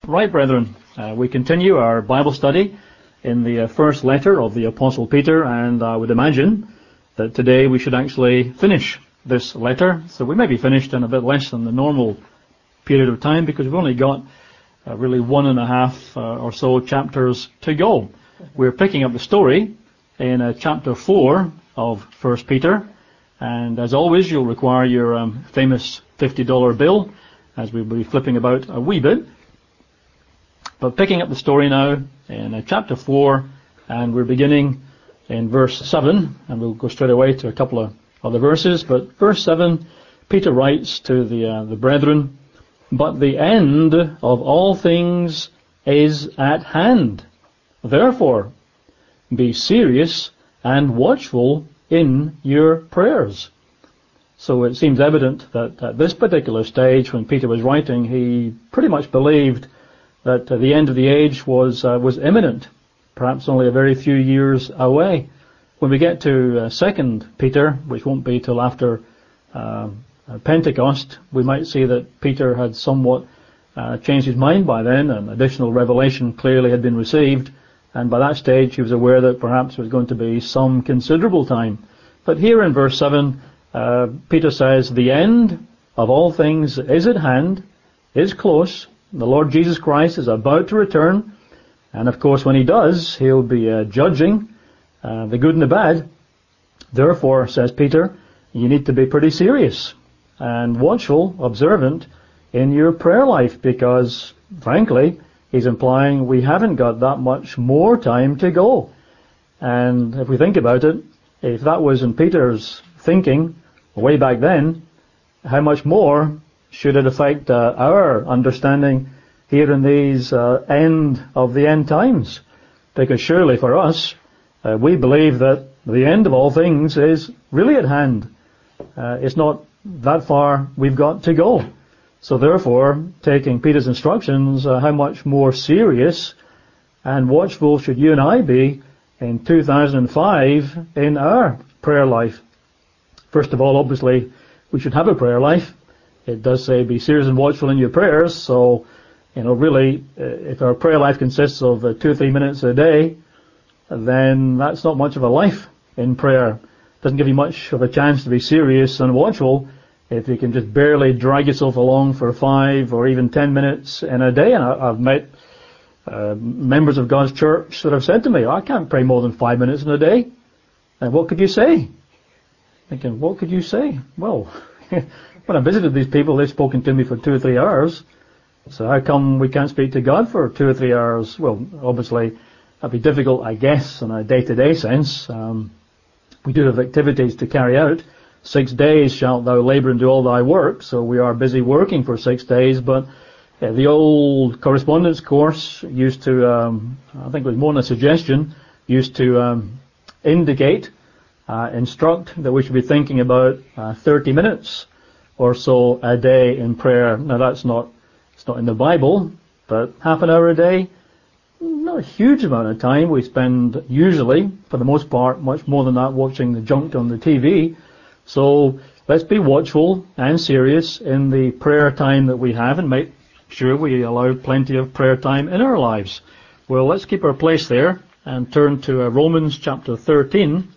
Right, brethren, we continue our Bible study in the first letter of the Apostle Peter, and I would imagine that today we should actually finish this letter. So we may be finished in a bit less than the normal period of time, because we've only got really 1.5 or so chapters to go. We're picking up the story in chapter 4 of 1 Peter, and as always you'll require your famous $50 bill as we'll be flipping about a wee bit. But picking up the story now in chapter 4, and we're beginning in verse 7, and we'll go straight away to a couple of other verses. But verse 7, Peter writes to the brethren, "But the end of all things is at hand. Therefore, be serious and watchful in your prayers." So it seems evident that at this particular stage, when Peter was writing, he pretty much believed that the end of the age was imminent, perhaps only a very few years away. When we get to 2 Peter, which won't be till after Pentecost, we might see that Peter had somewhat changed his mind by then, and additional revelation clearly had been received, and by that stage he was aware that perhaps it was going to be some considerable time. But here in verse 7, Peter says, "The end of all things is at hand, is close. The Lord Jesus Christ is about to return, and of course when he does, he'll be judging the good and the bad. Therefore," says Peter, "you need to be pretty serious and watchful, observant in your prayer life, because frankly, he's implying we haven't got that much more time to go." And if we think about it, if that was in Peter's thinking way back then, how much more should it affect our understanding here in these end of the end times? Because surely for us, we believe that the end of all things is really at hand. It's not that far we've got to go. So therefore, taking Peter's instructions, how much more serious and watchful should you and I be in 2005 in our prayer life? First of all, obviously, we should have a prayer life. It does say be serious and watchful in your prayers. So, really, if our prayer life consists of 2 or 3 minutes a day, then that's not much of a life in prayer. It doesn't give you much of a chance to be serious and watchful if you can just barely drag yourself along for 5 or even 10 minutes in a day. And I've met members of God's church that have said to me, "I can't pray more than 5 minutes in a day." And what could you say? Thinking, what could you say? Well, when I visited these people, they've spoken to me for 2 or 3 hours. So how come we can't speak to God for 2 or 3 hours? Well, obviously, that'd be difficult, I guess, in a day-to-day sense. We do have activities to carry out. 6 days shalt thou labour and do all thy work. So we are busy working for 6 days. But the old correspondence course used to, I think it was more than a suggestion, used to indicate, instruct that we should be thinking about 30 minutes or so a day in prayer. Now it's not in the Bible, but half an hour a day, not a huge amount of time. We spend usually, for the most part, much more than that watching the junk on the TV. So let's be watchful and serious in the prayer time that we have, and make sure we allow plenty of prayer time in our lives. Well, let's keep our place there and turn to Romans chapter 13.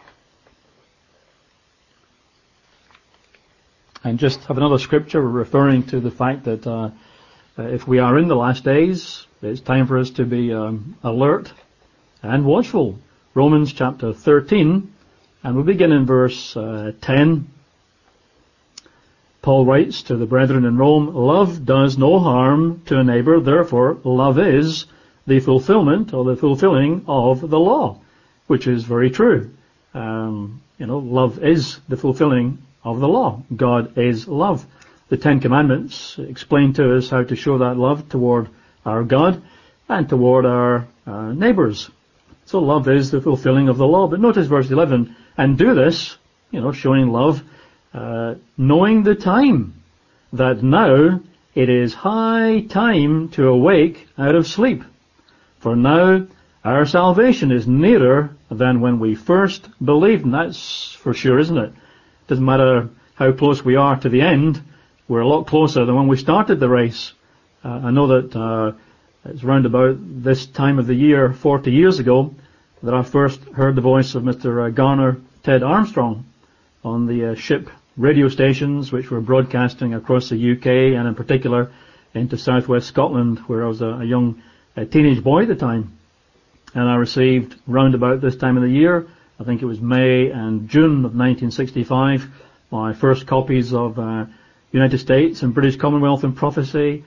And just have another scripture referring to the fact that if we are in the last days, it's time for us to be alert and watchful. Romans chapter 13, and we'll begin in verse 10. Paul writes to the brethren in Rome, "Love does no harm to a neighbor, therefore love is the fulfillment or the fulfilling of the law," which is very true. Love is the fulfilling of the law. God is love. The 10 Commandments explain to us how to show that love toward our God and toward our neighbors. So love is the fulfilling of the law. But notice verse 11, "And do this," showing love, "knowing the time, that now it is high time to awake out of sleep. For now our salvation is nearer than when we first believed." And that's for sure, isn't it? Doesn't matter how close we are to the end, we're a lot closer than when we started the race. I know that it's round about this time of the year, 40 years ago, that I first heard the voice of Mr. Garner Ted Armstrong on the ship radio stations which were broadcasting across the UK and in particular into southwest Scotland, where I was a young teenage boy at the time. And I received round about this time of the year, I think it was May and June of 1965, my first copies of United States and British Commonwealth in Prophecy,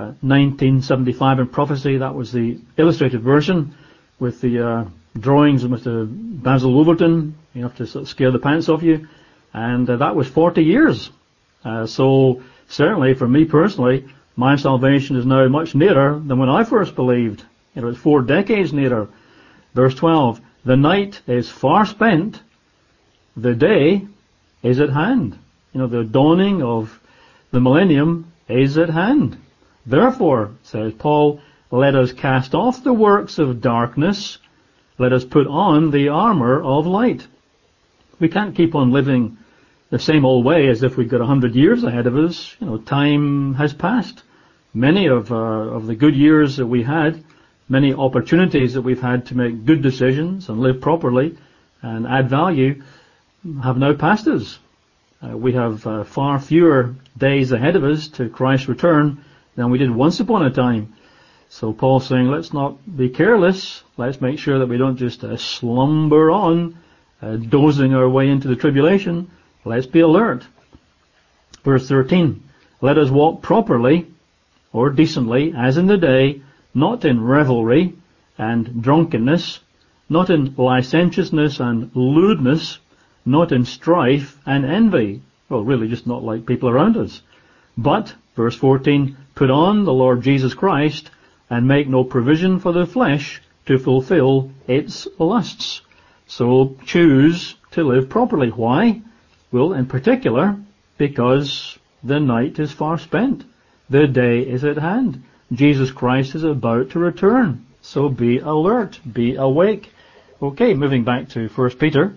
1975 in Prophecy. That was the illustrated version with the drawings of Mr. Basil Wolverton, enough to sort of scare the pants off you. And that was 40 years. So certainly for me personally, my salvation is now much nearer than when I first believed. It's 4 decades nearer. Verse 12, the night is far spent, the day is at hand. The dawning of the millennium is at hand. Therefore, says Paul, let us cast off the works of darkness, let us put on the armour of light. We can't keep on living the same old way as if we've got 100 years ahead of us. Time has passed. Many of the good years that we had, many opportunities that we've had to make good decisions and live properly and add value have now passed us. We have far fewer days ahead of us to Christ's return than we did once upon a time. So Paul's saying, let's not be careless. Let's make sure that we don't just slumber on, dozing our way into the tribulation. Let's be alert. Verse 13, let us walk properly or decently as in the day, not in revelry and drunkenness, not in licentiousness and lewdness, not in strife and envy. Well, really just not like people around us. But, verse 14, put on the Lord Jesus Christ and make no provision for the flesh to fulfill its lusts. So choose to live properly. Why? Well, in particular, because the night is far spent. The day is at hand. Jesus Christ is about to return. So be alert, be awake. Okay, moving back to 1 Peter.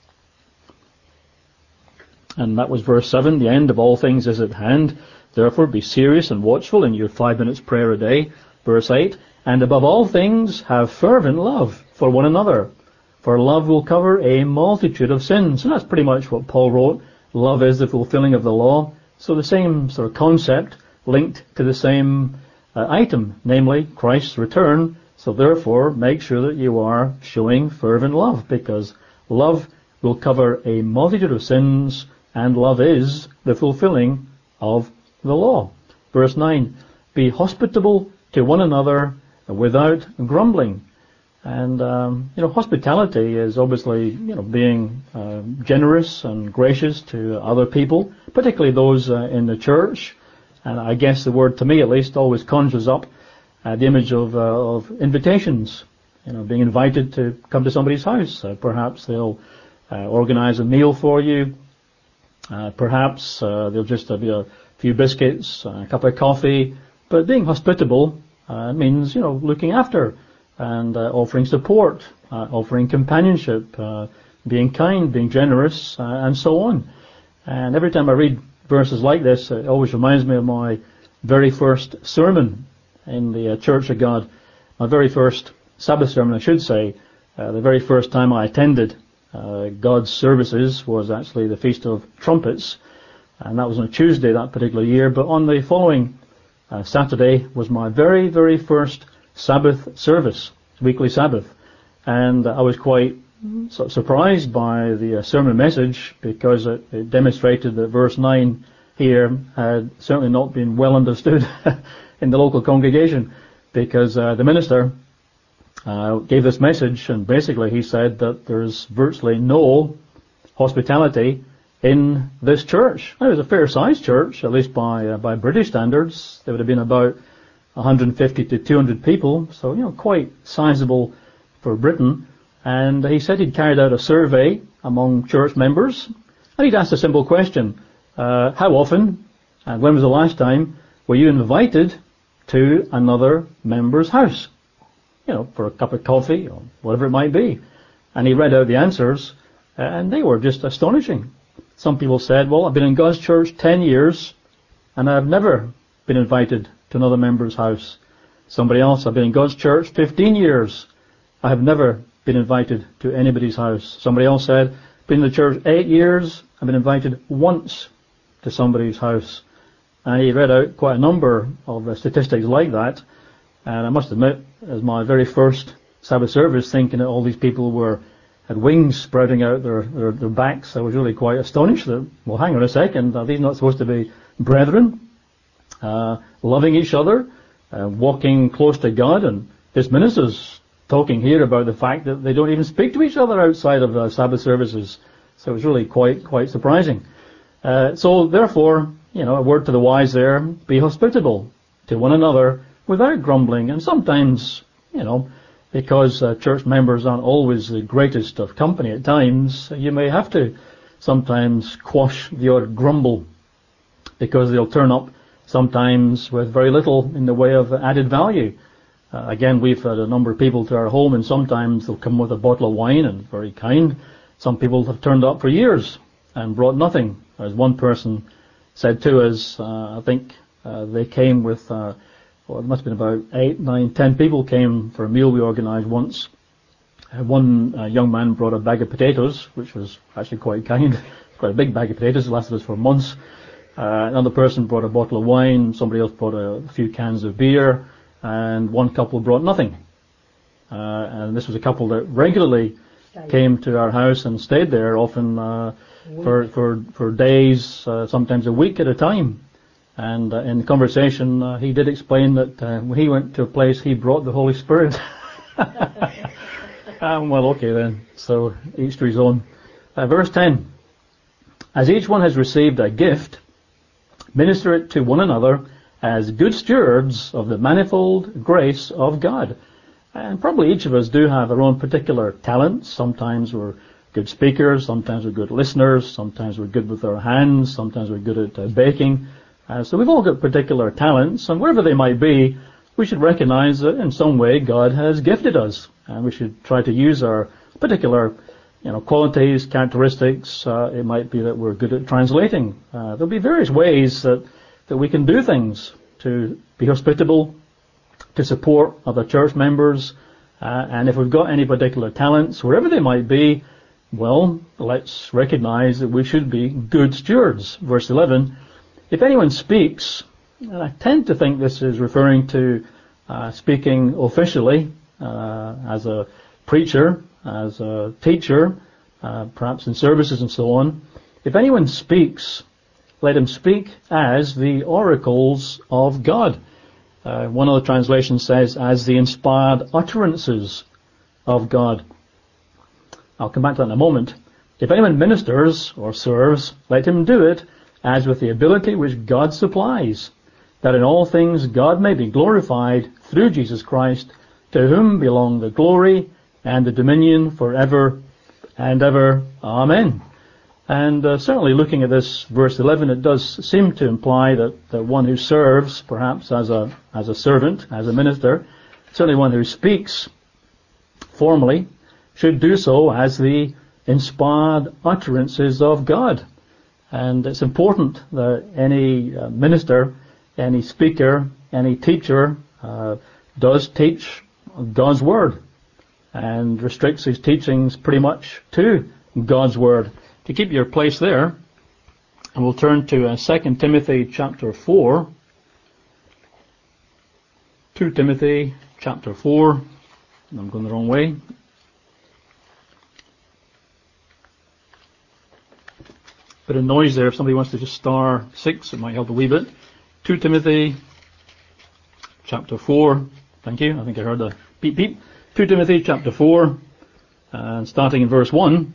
And that was verse 7, the end of all things is at hand. Therefore be serious and watchful in your 5 minutes prayer a day. Verse 8, and above all things have fervent love for one another, for love will cover a multitude of sins. And that's pretty much what Paul wrote. Love is the fulfilling of the law. So the same sort of concept linked to the same item, namely Christ's return. So therefore make sure that you are showing fervent love, because love will cover a multitude of sins, and love is the fulfilling of the law. Verse 9, be hospitable to one another without grumbling. And, hospitality is obviously, being generous and gracious to other people, particularly those in the church. And I guess the word, to me at least, always conjures up the image of invitations. Being invited to come to somebody's house. Perhaps they'll organize a meal for you. Perhaps they'll just have a few biscuits, a cup of coffee. But being hospitable means, looking after and offering support, offering companionship, being kind, being generous, and so on. And every time I read verses like this, it always reminds me of my very first sermon in the Church of God. My very first Sabbath sermon, I should say. The very first time I attended God's services was actually the Feast of Trumpets, and that was on a Tuesday that particular year. But on the following Saturday was my very, very first Sabbath service, weekly Sabbath, and I was quite sort of surprised by the sermon message, because it demonstrated that verse 9 here had certainly not been well understood in the local congregation, because the minister gave this message, and basically he said that there's virtually no hospitality in this church. It was a fair-sized church, at least by British standards. There would have been about 150 to 200 people, so quite sizable for Britain. And he said he'd carried out a survey among church members, and he'd asked a simple question: how often and when was the last time were you invited to another member's house? For a cup of coffee or whatever it might be. And he read out the answers, and they were just astonishing. Some people said, well, I've been in God's church 10 years, and I've never been invited to another member's house. Somebody else, I've been in God's church 15 years. I have never been invited to anybody's house. Somebody else said, been in the church 8 years. I've been invited once to somebody's house. And he read out quite a number of statistics like that. And I must admit, as my very first Sabbath service, thinking that all these people had wings sprouting out their backs, I was really quite astonished that, well, hang on a second, are these not supposed to be brethren, loving each other, walking close to God? And this minister's talking here about the fact that they don't even speak to each other outside of Sabbath services. So it was really quite surprising. So therefore, a word to the wise there, be hospitable to one another without grumbling. And sometimes, because church members aren't always the greatest of company at times, you may have to sometimes quash the odd grumble, because they'll turn up sometimes with very little in the way of added value. Again, we've had a number of people to our home, and sometimes they'll come with a bottle of wine, and very kind. Some people have turned up for years and brought nothing. As one person said to us, I think they came with, it must have been about 8, 9, 10 people came for a meal we organised once. One young man brought a bag of potatoes, which was actually quite kind. Quite a big bag of potatoes, it lasted us for months. Another person brought a bottle of wine, somebody else brought a few cans of beer, and one couple brought nothing. And this was a couple that regularly came to our house and stayed there, often for days, sometimes a week at a time. And in the conversation, he did explain that when he went to a place, he brought the Holy Spirit. Well, okay then. So each to his own. Verse 10. As each one has received a gift, minister it to one another as good stewards of the manifold grace of God. And probably each of us do have our own particular talents. Sometimes we're good speakers, sometimes we're good listeners, sometimes we're good with our hands, sometimes we're good at baking. So we've all got particular talents, and wherever they might be, we should recognize that in some way God has gifted us, and we should try to use our particular qualities, characteristics. It might be that we're good at translating. There'll be various ways that we can do things to be hospitable, to support other church members, and if we've got any particular talents, wherever they might be, well, let's recognize that we should be good stewards. Verse 11, if anyone speaks, and I tend to think this is referring to speaking officially, as a preacher, as a teacher, perhaps in services and so on. If anyone speaks, let him speak as the oracles of God. One other translation says, as the inspired utterances of God. I'll come back to that in a moment. If anyone ministers or serves, let him do it as with the ability which God supplies, that in all things God may be glorified through Jesus Christ, to whom belong the glory and the dominion forever and ever. Amen. And certainly looking at this verse 11, it does seem to imply that one who serves, perhaps as a servant, as a minister, certainly one who speaks formally, should do so as the inspired utterances of God. And it's important that any minister, any speaker, any teacher does teach God's Word and restricts his teachings pretty much to God's Word. To keep your place there, and we'll turn to 2 Timothy chapter 4. 2 Timothy chapter 4. I'm going the wrong way. Bit of noise there. If somebody wants to just star 6, it might help a wee bit. 2 Timothy chapter 4. Thank you. I think I heard the beep beep. 2 Timothy chapter 4, and starting in verse 1.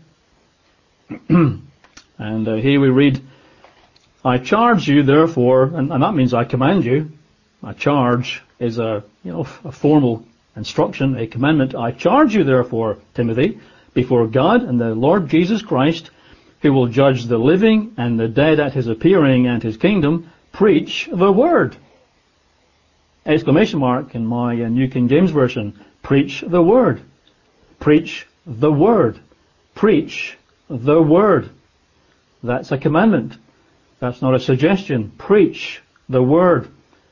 And here we read, I charge you therefore, and that means I command you. A charge is a formal instruction, a commandment. I charge you therefore, Timothy, before God and the Lord Jesus Christ, who will judge the living and the dead at his appearing and his kingdom, preach the word. Exclamation mark in my New King James Version. Preach the word. Preach the word. Preach the word. That's a commandment. That's not a suggestion. Preach the word.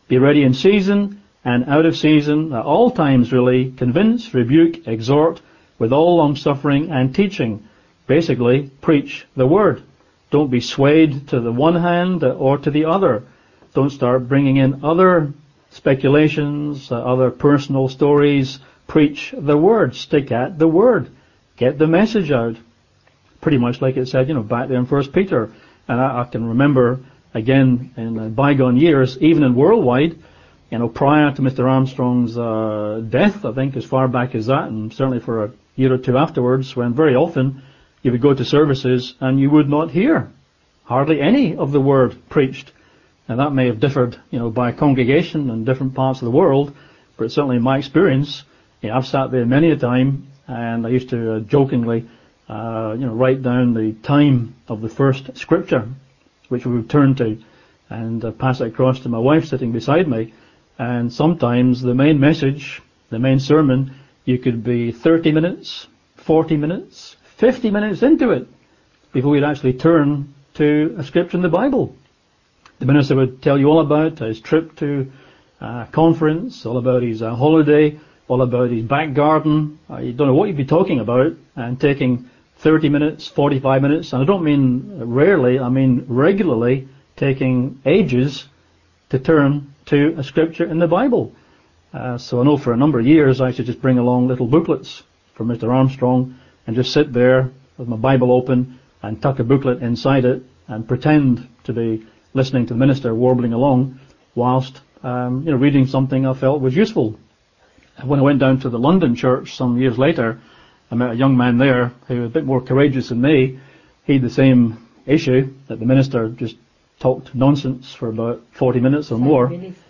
Be ready in season and out of season, at all times really, convince, rebuke, exhort, with all long-suffering and teaching. Basically, preach the word. Don't be swayed to the one hand or to the other. Don't start bringing in other speculations, other personal stories. Preach the word. Stick at the word. Get the message out. Pretty much like it said, back there in 1 Peter. And I can remember, again, in bygone years, even in Worldwide, prior to Mr. Armstrong's death, I think, as far back as that, and certainly for a year or two afterwards, when very often you would go to services and you would not hear hardly any of the word preached. And that may have differed, by congregation in different parts of the world, but certainly in my experience, I've sat there many a time, and I used to jokingly, write down the time of the first scripture, which we would turn to, and pass it across to my wife sitting beside me. And sometimes the main message, the main sermon, you could be 30 minutes, 40 minutes, 50 minutes into it before we'd actually turn to a scripture in the Bible. The minister would tell you all about his trip to a conference, all about his holiday, all about his back garden. You don't know what you'd be talking about, and taking 30 minutes, 45 minutes, and I don't mean rarely, I mean regularly, taking ages to turn to a scripture in the Bible. So I know for a number of years I should just bring along little booklets from Mr. Armstrong and just sit there with my Bible open and tuck a booklet inside it and pretend to be listening to the minister warbling along whilst reading something I felt was useful. And when I went down to the London church some years later, I met a young man there who was a bit more courageous than me. He had the same issue, that the minister just talked nonsense for about 40 minutes or more.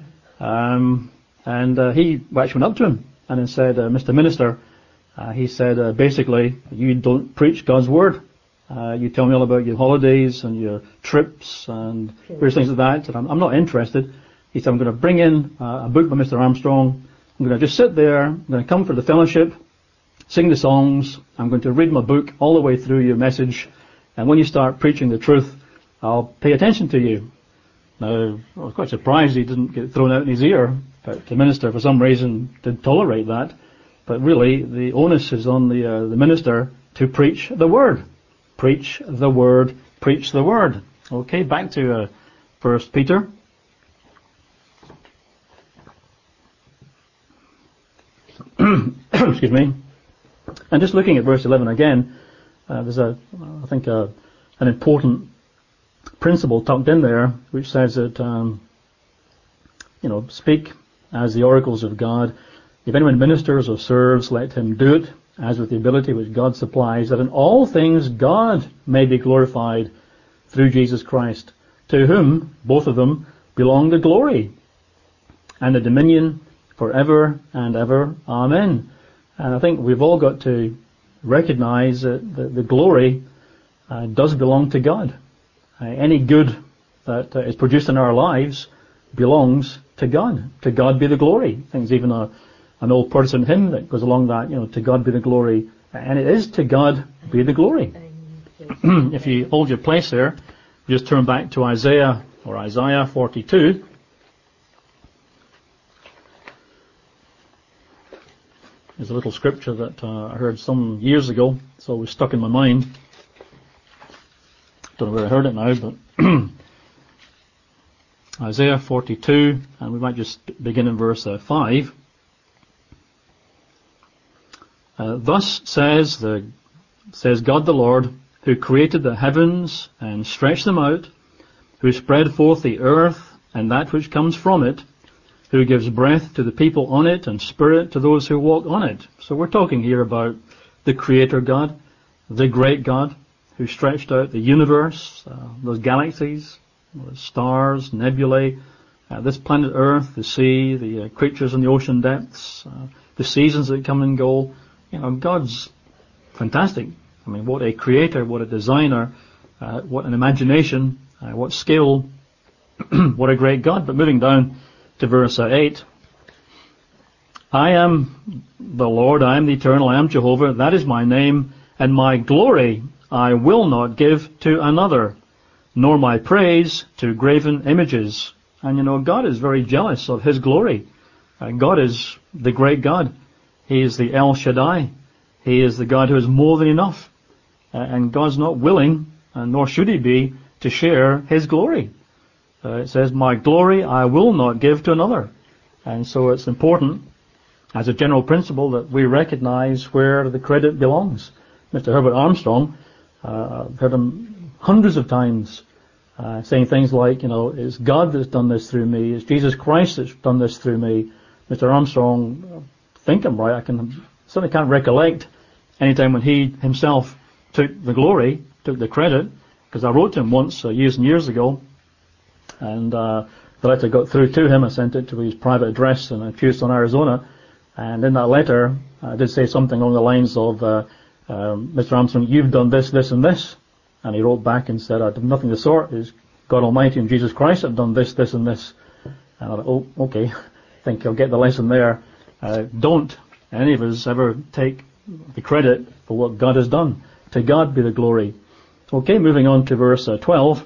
And he actually went up to him and he said, Mr. Minister, he said, basically, you don't preach God's word. You tell me all about your holidays and your trips and various things like that. And I'm not interested. He said, I'm going to bring in a book by Mr. Armstrong. I'm going to just sit there. I'm going to come for the fellowship, sing the songs. I'm going to read my book all the way through your message. And when you start preaching the truth, I'll pay attention to you. Now, I was quite surprised he didn't get thrown out in his ear, but the minister, for some reason, did tolerate that. But really, the onus is on the minister to preach the word. Preach the word. Preach the word. Okay, back to 1 Peter. Excuse me. And just looking at verse 11 again, there's an important principle tucked in there, which says that, speak as the oracles of God. If anyone ministers or serves, let him do it as with the ability which God supplies, that in all things God may be glorified through Jesus Christ, to whom, both of them, belong the glory and the dominion forever and ever. Amen. And I think we've all got to recognize that the glory does belong to God. Any good that is produced in our lives belongs to God. To God be the glory. I think there's even an old Protestant hymn that goes along that, to God be the glory. And it is to God be the glory. If you hold your place there, just turn back to Isaiah 42. There's a little scripture that I heard some years ago. It's always stuck in my mind. Don't know where I heard it now, but Isaiah 42, and we might just begin in verse 5. Thus says God the Lord, who created the heavens and stretched them out, who spread forth the earth and that which comes from it, who gives breath to the people on it and spirit to those who walk on it. So we're talking here about the Creator God, the great God, who stretched out the universe, those galaxies, the stars, nebulae, this planet Earth, the sea, the creatures in the ocean depths, the seasons that come and go. God's fantastic. I mean, what a creator, what a designer, what an imagination, what skill, what a great God. But moving down to verse 8, I am the Lord, I am the Eternal, I am Jehovah, that is my name, and my glory I will not give to another, nor my praise to graven images. And God is very jealous of His glory. God is the great God. He is the El Shaddai. He is the God who is more than enough. And God's not willing, and nor should He be, to share His glory. It says, my glory I will not give to another. And so it's important, as a general principle, that we recognize where the credit belongs. Mr. Herbert Armstrong, I've heard him hundreds of times saying things like, it's God that's done this through me, it's Jesus Christ that's done this through me. Mr. Armstrong, I think I'm right, certainly can't recollect any time when he himself took the glory, took the credit, because I wrote to him once, years and years ago, and the letter got through to him. I sent it to his private address in Tucson, Arizona, and in that letter I did say something along the lines of, Mr. Armstrong, you've done this, this and this. And he wrote back and said, I've done nothing of the sort. It's God Almighty and Jesus Christ have done this, this and this. And I thought, oh, okay, I think I'll get the lesson there. Don't any of us ever take the credit for what God has done. To God be the glory. Okay, moving on to verse 12.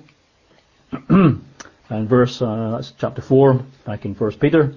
And that's chapter 4, back in 1 Peter.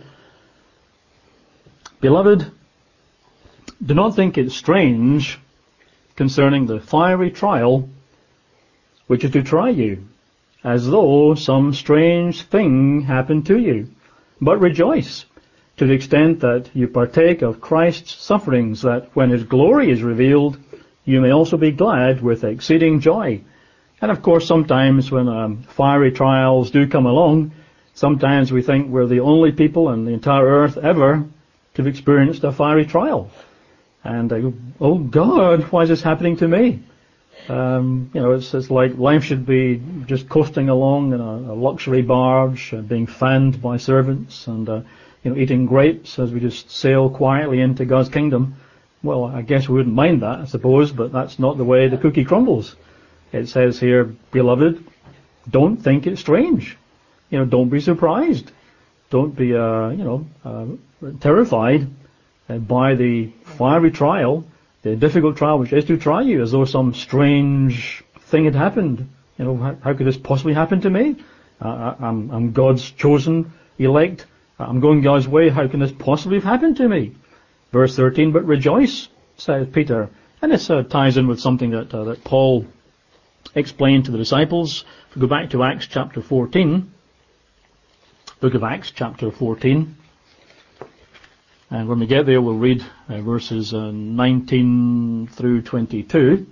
Beloved, do not think it strange concerning the fiery trial which is to try you, as though some strange thing happened to you. But rejoice, to the extent that you partake of Christ's sufferings, that when His glory is revealed, you may also be glad with exceeding joy. And of course, sometimes when fiery trials do come along, sometimes we think we're the only people in the entire earth ever to have experienced a fiery trial. And I go, oh God, why is this happening to me? It's like life should be just coasting along in a luxury barge, being fanned by servants, and eating grapes as we just sail quietly into God's kingdom. Well, I guess we wouldn't mind that, I suppose, but that's not the way the cookie crumbles. It says here, beloved, don't think it strange. Don't be surprised. Don't be, terrified by the fiery trial, the difficult trial which is to try you, as though some strange thing had happened. How could this possibly happen to me? I'm God's chosen elect. I'm going God's way. How can this possibly have happened to me? Verse 13, but rejoice, says Peter. And this ties in with something that Paul explained to the disciples. If we go back to Acts chapter 14, book of Acts chapter 14, and when we get there we'll read verses 19 through 22.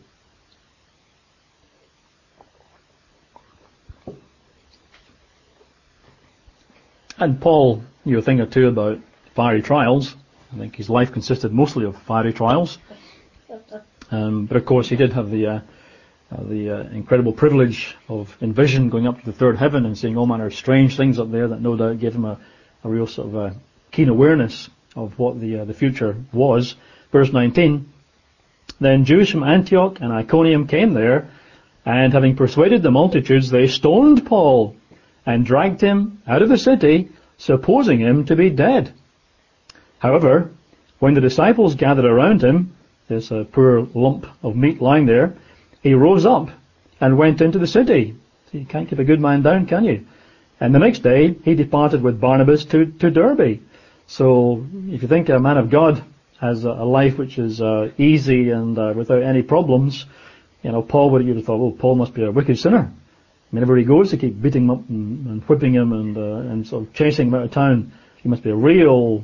And Paul knew a thing or two about fiery trials. I think his life consisted mostly of fiery trials. But of course he did have the incredible privilege of in vision going up to the third heaven and seeing all manner of strange things up there that no doubt gave him a real sort of keen awareness of what the future was. Verse 19, then Jews from Antioch and Iconium came there, and having persuaded the multitudes, they stoned Paul and dragged him out of the city, supposing him to be dead. However, when the disciples gathered around him, this poor lump of meat lying there, he rose up and went into the city. So you can't keep a good man down, can you? And the next day he departed with Barnabas to Derbe. So if you think a man of God has a life which is easy and without any problems, Paul would have thought, well, Paul must be a wicked sinner. Whenever he goes, they keep beating him up and whipping him and sort of chasing him out of town. He must be a real,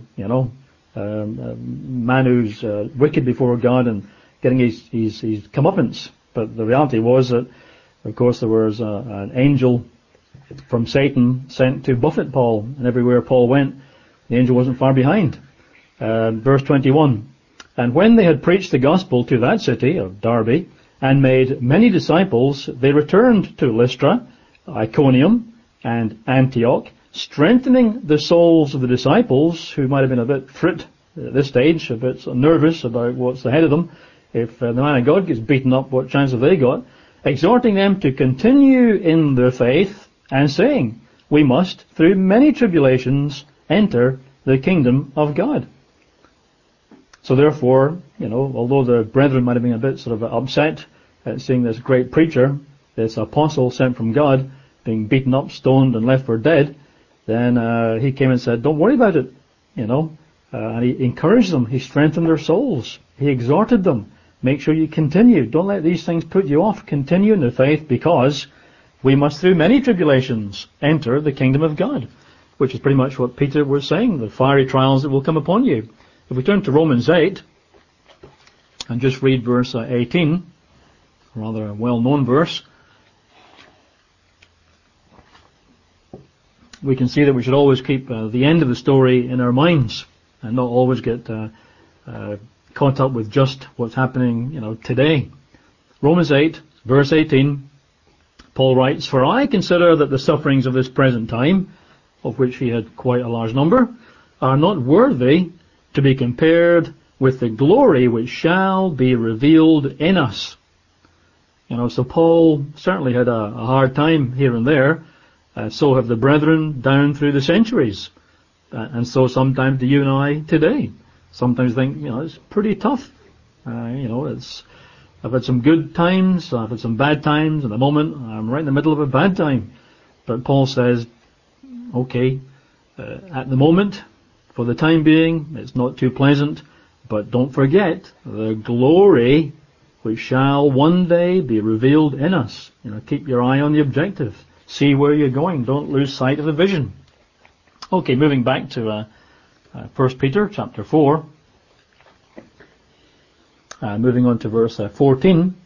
man who's wicked before God and getting his comeuppance. But the reality was that, of course, there was an angel from Satan sent to buffet Paul, and everywhere Paul went, the angel wasn't far behind. Verse 21, and when they had preached the gospel to that city of Derbe and made many disciples, they returned to Lystra, Iconium, and Antioch, strengthening the souls of the disciples, who might have been a bit frit at this stage, a bit nervous about what's ahead of them. If the man of God gets beaten up, what chance have they got? Exhorting them to continue in their faith, and saying, we must, through many tribulations, enter the kingdom of God. So therefore, although the brethren might have been a bit sort of upset at seeing this great preacher, this apostle sent from God, being beaten up, stoned, and left for dead, then he came and said, don't worry about it, and he encouraged them, he strengthened their souls, he exhorted them, make sure you continue, don't let these things put you off, continue in the faith, because we must through many tribulations enter the kingdom of God, which is pretty much what Peter was saying, the fiery trials that will come upon you. If we turn to Romans 8, and just read verse 18, rather a well-known verse, we can see that we should always keep the end of the story in our minds and not always get caught up with just what's happening, today. Romans 8, verse 18, Paul writes, "For I consider that the sufferings of this present time, of which he had quite a large number, are not worthy to be compared with the glory which shall be revealed in us." So Paul certainly had a hard time here and there. So have the brethren down through the centuries. And so sometimes do you and I today. Sometimes think, it's pretty tough. I've had some good times, I've had some bad times. At the moment, I'm right in the middle of a bad time. But Paul says, okay, at the moment, for the time being, it's not too pleasant, but don't forget the glory which shall one day be revealed in us. Keep your eye on the objective. See where you're going. Don't lose sight of the vision. Okay, moving back to 1 Peter chapter 4. Moving on to verse 14.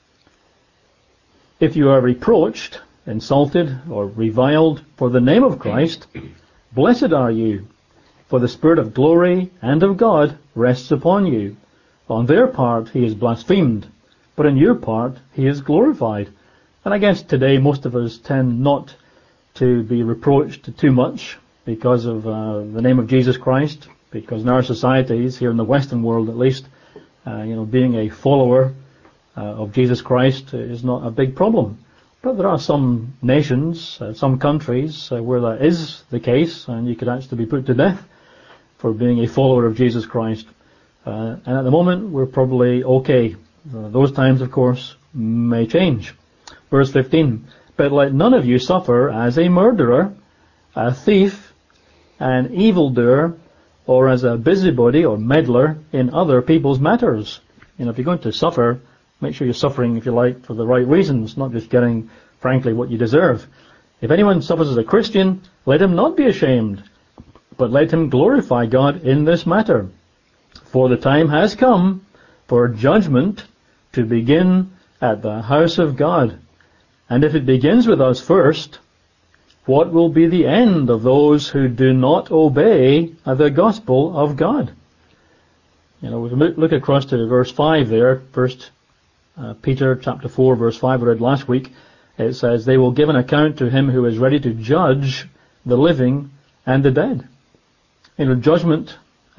"If you are reproached, insulted, or reviled for the name of Christ, blessed are you, for the Spirit of glory and of God rests upon you. On their part he is blasphemed, but on your part he is glorified." And I guess today most of us tend not to be reproached too much because of the name of Jesus Christ, because in our societies, here in the Western world at least, being a follower of Jesus Christ is not a big problem. But there are some nations, some countries where that is the case, and you could actually be put to death for being a follower of Jesus Christ. And at the moment, we're probably okay. Those times, of course, may change. Verse 15, "But let none of you suffer as a murderer, a thief, an evildoer, or as a busybody or meddler in other people's matters." If you're going to suffer, make sure you're suffering, if you like, for the right reasons, not just getting, frankly, what you deserve. If anyone suffers as a Christian, let him not be ashamed, but let him glorify God in this matter. For the time has come for judgment to begin at the house of God. And if it begins with us first, what will be the end of those who do not obey the gospel of God? We look across to verse 5 there, 1 Peter chapter 4 verse 5 we read last week. It says, "They will give an account to him who is ready to judge the living and the dead." Judgment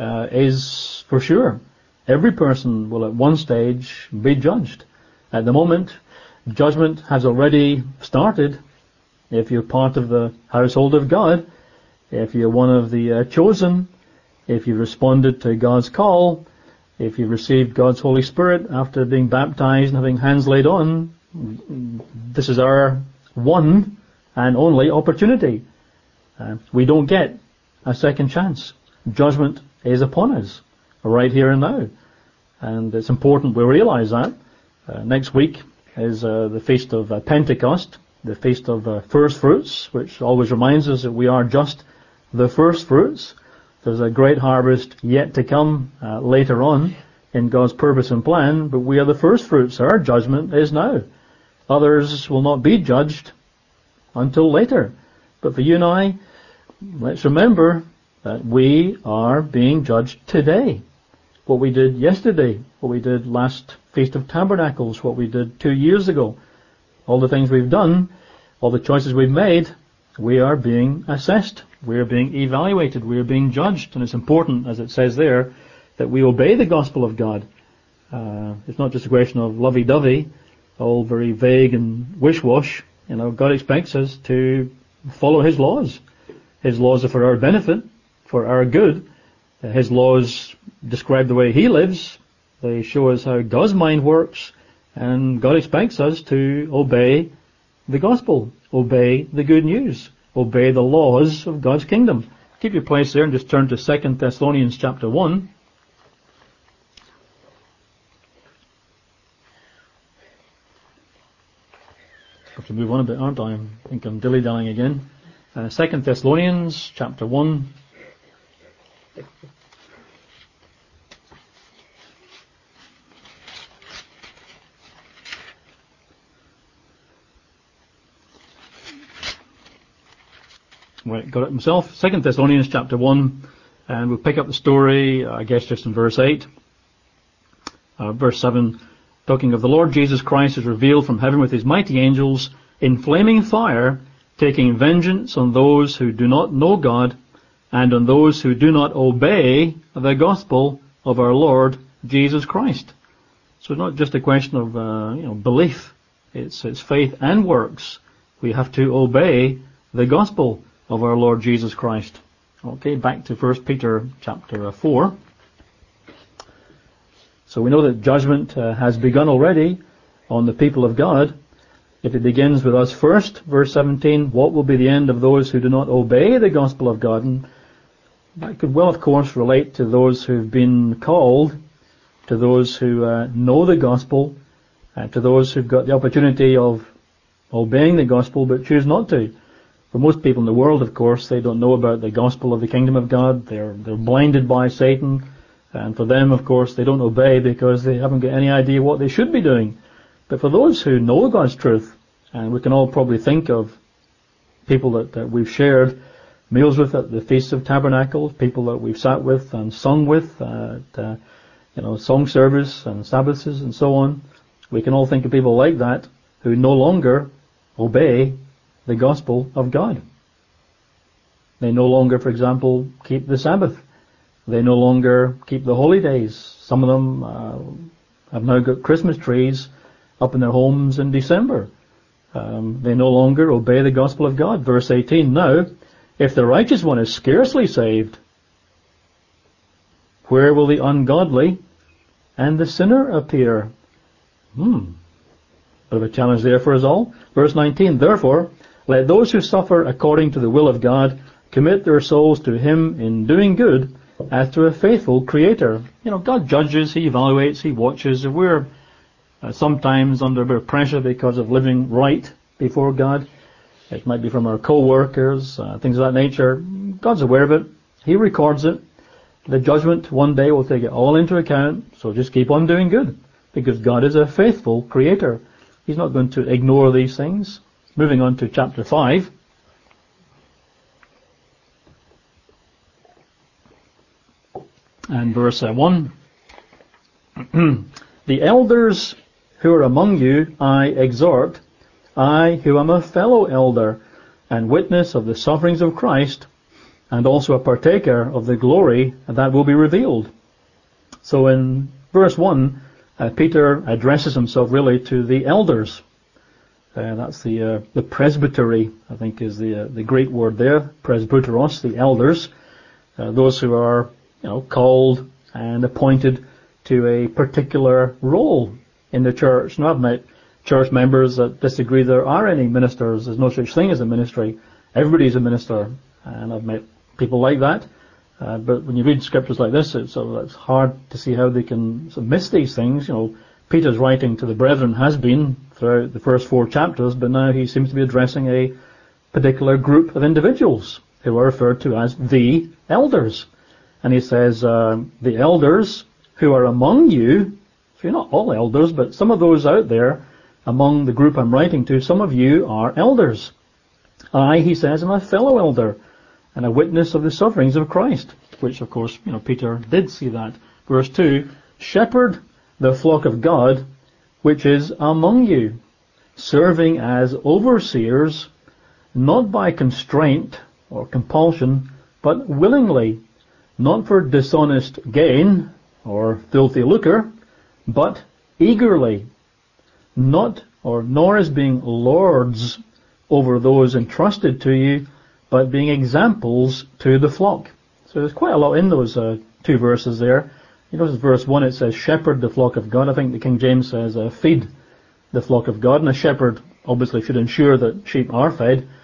is for sure. Every person will at one stage be judged. At the moment, judgment has already started. If you're part of the household of God, if you're one of the chosen, if you've responded to God's call, if you've received God's Holy Spirit after being baptized and having hands laid on, this is our one and only opportunity. We don't get a second chance. Judgment is upon us, right here and now. And it's important we realize that. Next week is the Feast of Pentecost, the Feast of First Fruits, which always reminds us that we are just the first fruits. There's a great harvest yet to come later on in God's purpose and plan, but we are the first fruits. Our judgment is now. Others will not be judged until later. But for you and I, let's remember that we are being judged today. What we did yesterday, what we did last Feast of Tabernacles, what we did 2 years ago, all the things we've done, all the choices we've made, we are being assessed, we are being evaluated, we are being judged. And it's important, as it says there, that we obey the gospel of God. It's not just a question of lovey-dovey, all very vague and wish-wash. God expects us to follow His laws. His laws are for our benefit, for our good. His laws describe the way He lives. They show us how God's mind works. And God expects us to obey the gospel, obey the good news. obey the laws of God's kingdom. Keep your place there and just turn to 2 Thessalonians chapter 1. I have to move on a bit, aren't I? I think I'm dilly-dallying again. 2 Thessalonians chapter 1. Right, got it himself. 2 Thessalonians chapter 1, and we'll pick up the story, I guess, just in verse 8. Verse 7, talking of the Lord Jesus Christ is revealed from heaven with his mighty angels in flaming fire, taking vengeance on those who do not know God and on those who do not obey the gospel of our Lord Jesus Christ. So it's not just a question of belief. It's faith and works. We have to obey the gospel of our Lord Jesus Christ. Okay, back to 1 Peter chapter 4. So we know that judgment has begun already on the people of God. If it begins with us first, verse 17, what will be the end of those who do not obey the gospel of God? And that could well, of course, relate to those who've been called, to those who know the gospel, to those who've got the opportunity of obeying the gospel but choose not to. For most people in the world, of course, they don't know about the gospel of the kingdom of God. They're blinded by Satan. And for them, of course, they don't obey because they haven't got any idea what they should be doing. But for those who know God's truth, and we can all probably think of people that we've shared meals with at the Feast of Tabernacles, people that we've sat with and sung with at song service and Sabbaths and so on. We can all think of people like that who no longer obey the gospel of God. They no longer, for example, keep the Sabbath. They no longer keep the holy days. Some of them have now got Christmas trees up in their homes in December. They no longer obey the gospel of God. Verse 18, now, if the righteous one is scarcely saved, where will the ungodly and the sinner appear? Bit of a challenge there for us all. Verse 19, therefore, let those who suffer according to the will of God commit their souls to him in doing good as to a faithful creator. God judges, he evaluates, he watches. If we're sometimes under a bit of pressure because of living right before God, it might be from our co-workers, things of that nature, God's aware of it. He records it. The judgment one day will take it all into account, so just keep on doing good, because God is a faithful creator. He's not going to ignore these things. Moving on to chapter 5. And verse 1. The elders who are among you I exhort, I who am a fellow elder and witness of the sufferings of Christ, and also a partaker of the glory that will be revealed. So in verse 1, Peter addresses himself really to the elders. That's the presbytery, I think is the Greek word there, presbyteros, the elders, those who are called and appointed to a particular role in the church. Now, I've met church members that disagree there are any ministers. There's no such thing as a ministry. Everybody's a minister, and I've met people like that. But when you read scriptures like this, it's hard to see how they can miss these things. Peter's writing to the brethren has been throughout the first 4 chapters, but now he seems to be addressing a particular group of individuals who are referred to as the elders. And he says, the elders who are among you, so you're not all elders, but some of those out there among the group I'm writing to, some of you are elders. I, he says, am a fellow elder and a witness of the sufferings of Christ, which of course, Peter did see that. Verse 2, shepherd the flock of God, which is among you, serving as overseers, not by constraint or compulsion, but willingly, not for dishonest gain or filthy lucre, but eagerly, nor as being lords over those entrusted to you, but being examples to the flock. So there's quite a lot in those 2 verses there. You notice verse 1 it says shepherd the flock of God. I think the King James says feed the flock of God. And a shepherd obviously should ensure that sheep are fed.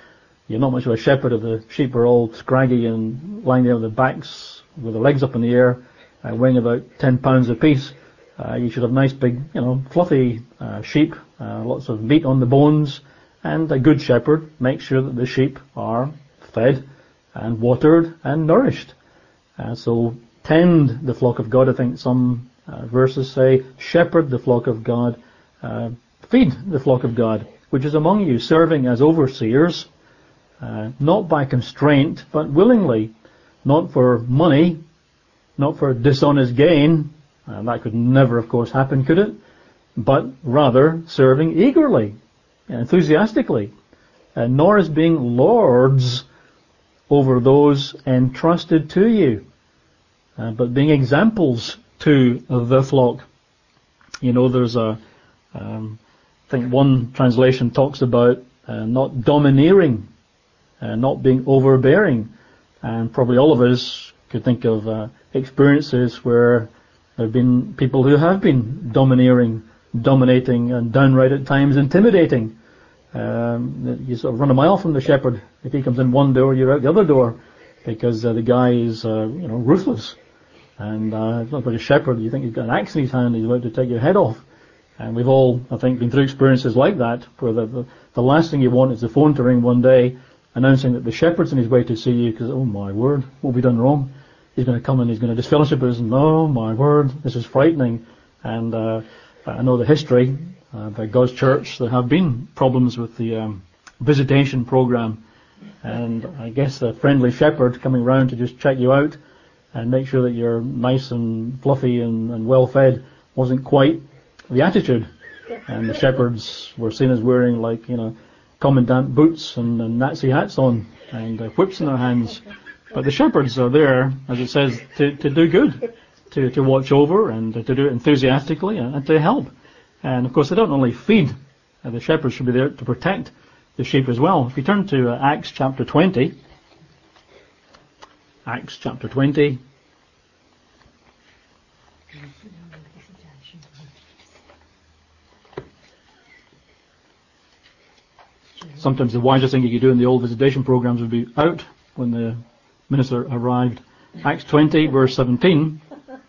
You're not much of a shepherd if the sheep are all scraggy and lying there on their backs with their legs up in the air, weighing about 10 pounds apiece. You should have nice big, fluffy sheep, lots of meat on the bones, and a good shepherd makes sure that the sheep are fed and watered and nourished. So tend the flock of God. I think some verses say, shepherd the flock of God, feed the flock of God, which is among you, serving as overseers, not by constraint, but willingly, not for money, not for dishonest gain. That could never, of course, happen, could it? But rather serving eagerly, enthusiastically, nor as being lords over those entrusted to you, but being examples to the flock. There's I think one translation talks about not domineering, not being overbearing, and probably all of us could think of experiences where there have been people who have been dominating, and downright at times intimidating. You sort of run a mile from the shepherd. If he comes in one door, you're out the other door, because the guy is, ruthless. And it's not like a shepherd. You think he's got an axe in his hand, he's about to take your head off. And we've all, I think, been through experiences like that, where the last thing you want is the phone to ring one day announcing that the shepherd's on his way to see you, because, oh my word, what have we done wrong? He's going to come and he's going to disfellowship us, and oh my word, this is frightening. And I know the history by God's church. There have been problems with the visitation program, and I guess the friendly shepherd coming round to just check you out and make sure that you're nice and fluffy and well fed wasn't quite the attitude. And the shepherds were seen as wearing commandant boots and Nazi hats on and whips in their hands. But the shepherds are there, as it says, to do good, to watch over and to do it enthusiastically and to help. And of course they don't only feed, the shepherds should be there to protect the sheep as well. If you turn to Acts chapter 20, sometimes the wisest thing you could do in the old visitation programs would be out when the minister arrived. Acts 20 verse 17,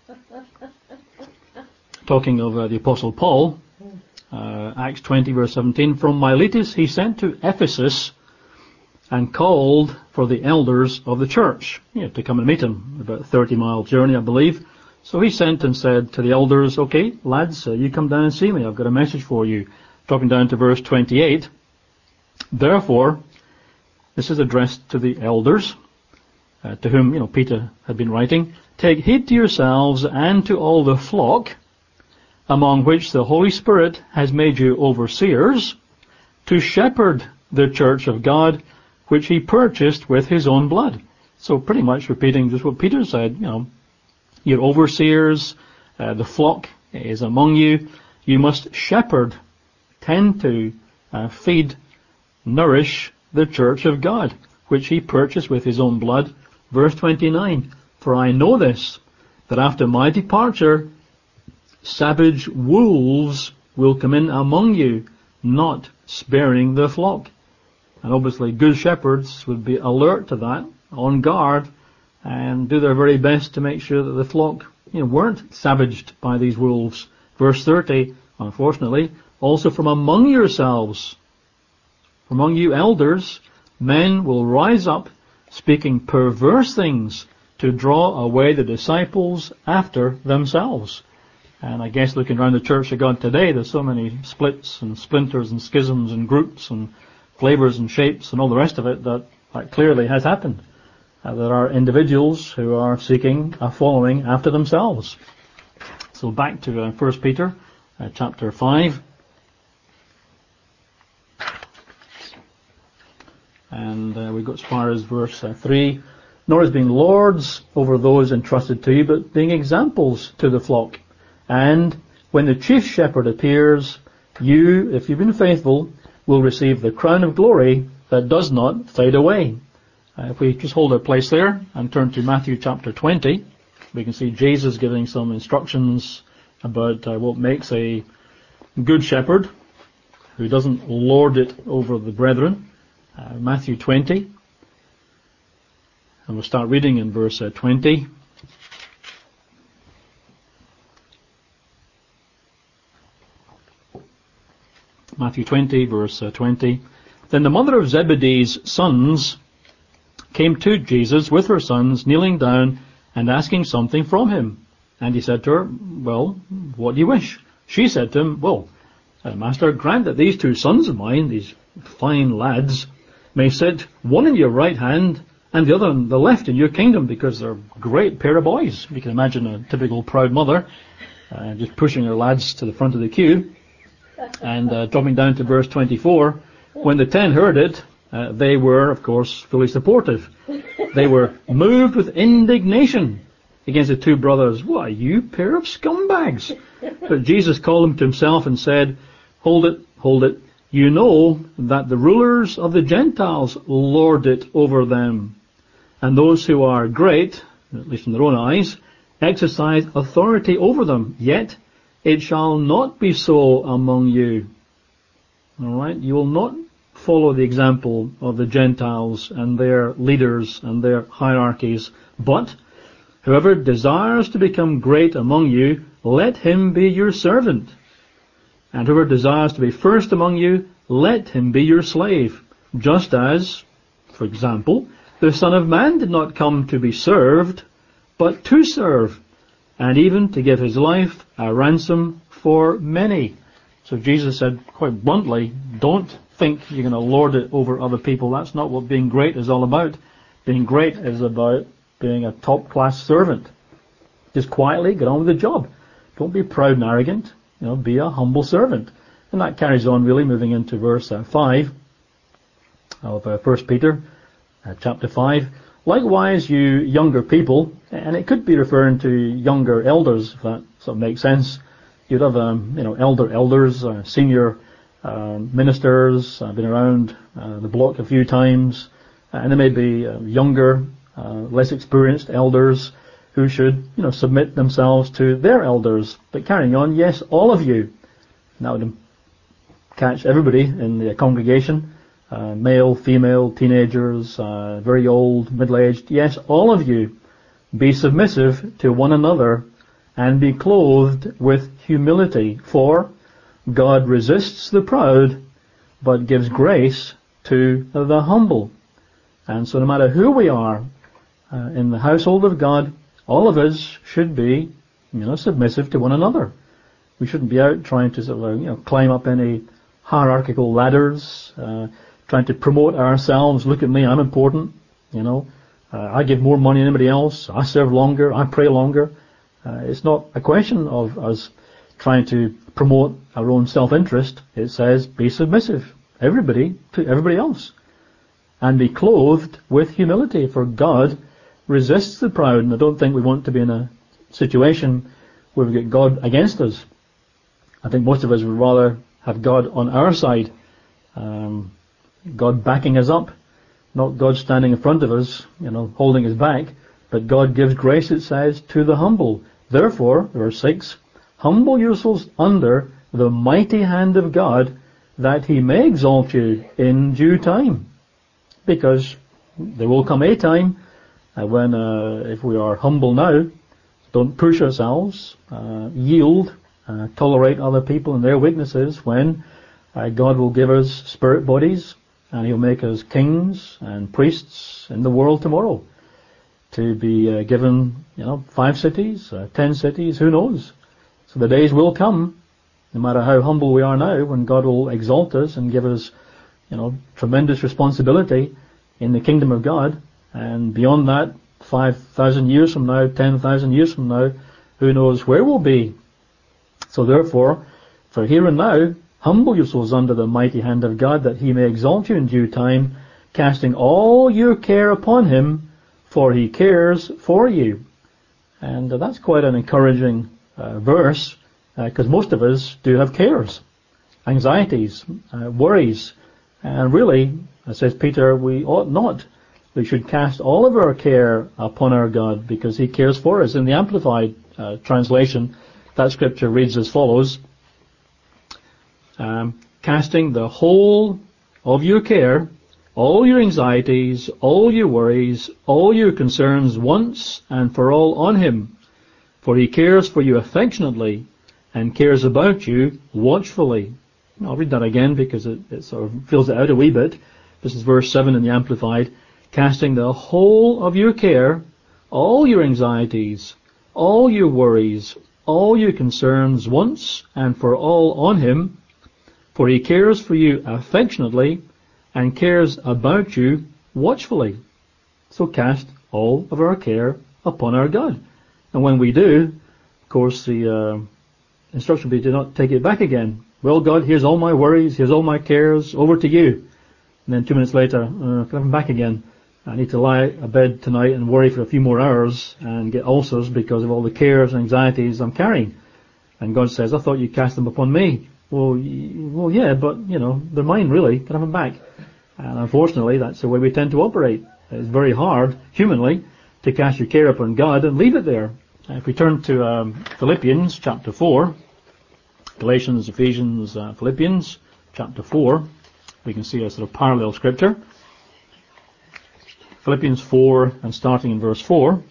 talking of the Apostle Paul. Acts 20 verse 17, from Miletus he sent to Ephesus and called for the elders of the church to come and meet him. About a 30-mile journey, I believe. So he sent and said to the elders, okay, lads, you come down and see me. I've got a message for you. Dropping down to verse 28. Therefore, this is addressed to the elders, to whom, Peter had been writing. Take heed to yourselves and to all the flock, among which the Holy Spirit has made you overseers, to shepherd the church of God, which he purchased with his own blood. So pretty much repeating just what Peter said, you're overseers, the flock is among you. You must shepherd, tend to, feed, nourish the church of God, which he purchased with his own blood. Verse 29, for I know this, that after my departure, savage wolves will come in among you, not sparing the flock. And obviously good shepherds would be alert to that, on guard, and do their very best to make sure that the flock weren't savaged by these wolves. Verse 30, unfortunately, also from among yourselves, from among you elders, men will rise up speaking perverse things to draw away the disciples after themselves. And I guess looking around the Church of God today, there's so many splits and splinters and schisms and groups and flavors and shapes and all the rest of it that clearly has happened. There are individuals who are seeking a following after themselves. So back to 1 Peter chapter 5. And we got as far as verse 3. Nor as being lords over those entrusted to you, but being examples to the flock. And when the chief shepherd appears, you, if you've been faithful, will receive the crown of glory that does not fade away. If we just hold our place there and turn to Matthew chapter 20, we can see Jesus giving some instructions about what makes a good shepherd who doesn't lord it over the brethren, Matthew 20. And we'll start reading in verse 20. Matthew 20, verse 20. Then the mother of Zebedee's sons came to Jesus with her sons, kneeling down and asking something from him. And he said to her, well, what do you wish? She said to him, well, Master, grant that these two sons of mine, these fine lads, may sit one in your right hand and the other on the left in your kingdom, because they're a great pair of boys. You can imagine a typical proud mother just pushing her lads to the front of the queue. And dropping down to verse 24, when the 10 heard it, they were, of course, fully supportive. They were moved with indignation against the two brothers. Why, you pair of scumbags! But Jesus called them to himself and said, hold it. You know that the rulers of the Gentiles lord it over them, and those who are great, at least in their own eyes, exercise authority over them. Yet it shall not be so among you. Alright? You will not follow the example of the Gentiles and their leaders and their hierarchies, but whoever desires to become great among you, let him be your servant. And whoever desires to be first among you, let him be your slave. Just as, for example, the Son of Man did not come to be served, but to serve, and even to give his life a ransom for many. So Jesus said quite bluntly, don't think you're going to lord it over other people. That's not what being great is all about. Being great is about being a top-class servant. Just quietly get on with the job. Don't be proud and arrogant. Be a humble servant. And that carries on really, moving into verse 5 of 1 Peter chapter 5. Likewise, you younger people, and it could be referring to younger elders, if that sort of makes sense. You'd have, elders, senior ministers, been around the block a few times, and there may be younger, less experienced elders who should, submit themselves to their elders. But carrying on, yes, all of you. And that would catch everybody in the congregation. Male, female, teenagers, very old, middle-aged. Yes, all of you, be submissive to one another and be clothed with humility. For God resists the proud, but gives grace to the humble. And so no matter who we are in the household of God, all of us should be, submissive to one another. We shouldn't be out trying to climb up any hierarchical ladders, trying to promote ourselves. Look at me, I'm important. I give more money than anybody else. I serve longer. I pray longer. It's not a question of us trying to promote our own self-interest. It says, be submissive, everybody, to everybody else. And be clothed with humility, for God resists the proud. And I don't think we want to be in a situation where we get God against us. I think most of us would rather have God on our side, God backing us up, not God standing in front of us, holding us back, but God gives grace, it says, to the humble. Therefore, verse 6, humble yourselves under the mighty hand of God, that he may exalt you in due time. Because there will come a time when, if we are humble now, don't push ourselves, yield, tolerate other people and their weaknesses, when God will give us spirit bodies, and he'll make us kings and priests in the world tomorrow, to be given, 5 cities, 10 cities, who knows? So the days will come, no matter how humble we are now, when God will exalt us and give us, tremendous responsibility in the kingdom of God. And beyond that, 5,000 years from now, 10,000 years from now, who knows where we'll be. So therefore, for here and now, humble yourselves under the mighty hand of God, that he may exalt you in due time, casting all your care upon him, for he cares for you. And that's quite an encouraging verse, because most of us do have cares, anxieties, worries. And really, as says Peter, we ought not. We should cast all of our care upon our God, because he cares for us. In the Amplified translation, that scripture reads as follows, casting the whole of your care all your anxieties, all your worries, all your concerns once and for all on him, for he cares for you affectionately and cares about you watchfully. I'll read that again because it sort of fills it out a wee bit. This is verse 7 in the Amplified. Casting the whole of your care, all your anxieties, all your worries, all your concerns once and for all on him, for he cares for you affectionately and cares about you watchfully. So cast all of our care upon our God. And when we do, of course, the instruction will be to not take it back again. Well, God, here's all my worries, here's all my cares, over to you. And then 2 minutes later, can I have them back again? I need to lie abed tonight and worry for a few more hours and get ulcers because of all the cares and anxieties I'm carrying. And God says, I thought you cast them upon me. Well, yeah, but, they're mine really. Can I have them back? And unfortunately, that's the way we tend to operate. It's very hard, humanly, to cast your care upon God and leave it there. If we turn to Philippians chapter 4, Galatians, Ephesians, Philippians chapter 4, we can see a sort of parallel scripture. Philippians 4 and starting in verse 4.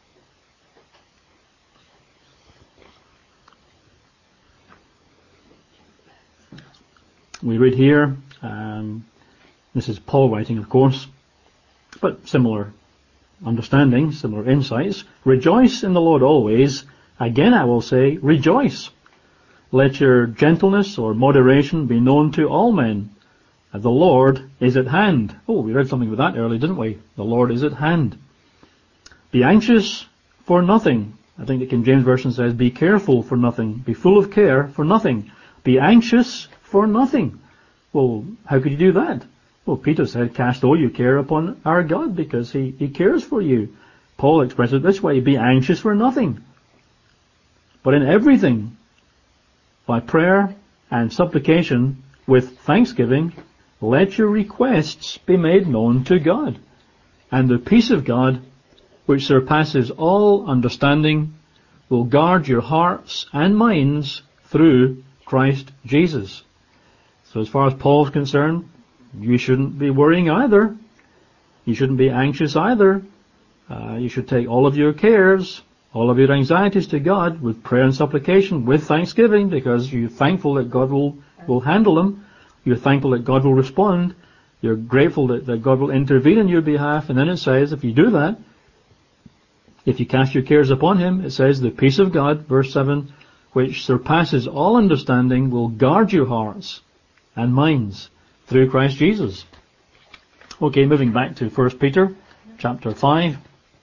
We read here, this is Paul writing, of course, but similar understanding, similar insights. Rejoice in the Lord always. Again I will say, rejoice. Let your gentleness or moderation be known to all men. The Lord is at hand. Oh, we read something about that earlier, didn't we? The Lord is at hand. Be anxious for nothing. I think the King James Version says, be careful for nothing. Be full of care for nothing. Be anxious for nothing. Well, how could you do that? Well, Peter said, cast all your care upon our God because he cares for you. Paul expressed it this way, be anxious for nothing. But in everything, by prayer and supplication with thanksgiving, let your requests be made known to God. And the peace of God, which surpasses all understanding, will guard your hearts and minds through Christ Jesus. So as far as Paul's concerned, you shouldn't be worrying either. You shouldn't be anxious either. You should take all of your cares, all of your anxieties to God with prayer and supplication, with thanksgiving, because you're thankful that God will handle them. You're thankful that God will respond. You're grateful that God will intervene on your behalf. And then it says, if you do that, if you cast your cares upon him, it says, the peace of God, verse 7, which surpasses all understanding, will guard your hearts and minds through Christ Jesus. Okay, moving back to 1 Peter chapter 5.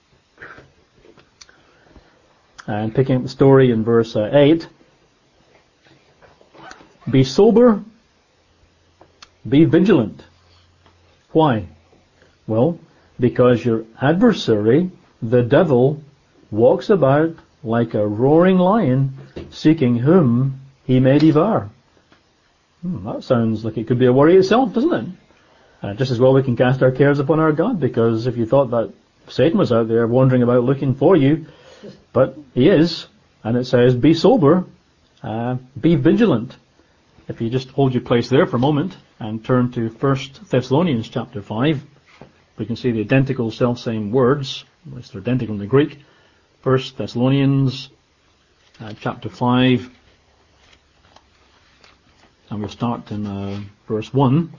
And picking up the story in verse 8. Be sober, be vigilant. Why? Well, because your adversary, the devil, walks about like a roaring lion, seeking whom he may devour. That sounds like it could be a worry itself, doesn't it? Just as well we can cast our cares upon our God, because if you thought that Satan was out there wandering about looking for you, but he is, and it says, be sober, be vigilant. If you just hold your place there for a moment and turn to 1 Thessalonians chapter 5, we can see the identical self-same words, at least they're identical in the Greek. 1 Thessalonians chapter 5, and we'll start in verse 1.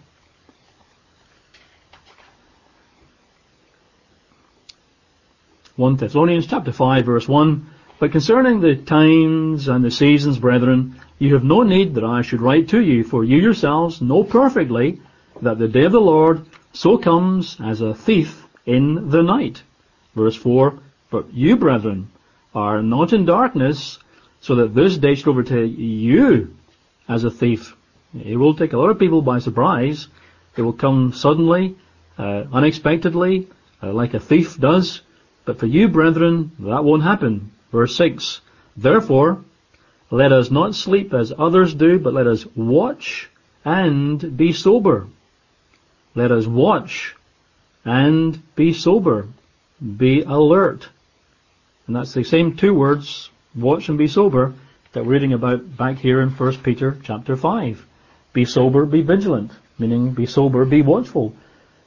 Thessalonians chapter 5 verse 1. But concerning the times and the seasons, brethren, you have no need that I should write to you, for you yourselves know perfectly that the day of the Lord so comes as a thief in the night. Verse 4. But you, brethren, are not in darkness, so that this day should overtake you as a thief. It will take a lot of people by surprise. It will come suddenly, unexpectedly, like a thief does. But for you, brethren, that won't happen. Verse 6. Therefore, let us not sleep as others do, but let us watch and be sober. Let us watch and be sober. Be alert. And that's the same two words, watch and be sober, that we're reading about back here in 1 Peter chapter 5. Be sober, be vigilant, meaning be sober, be watchful.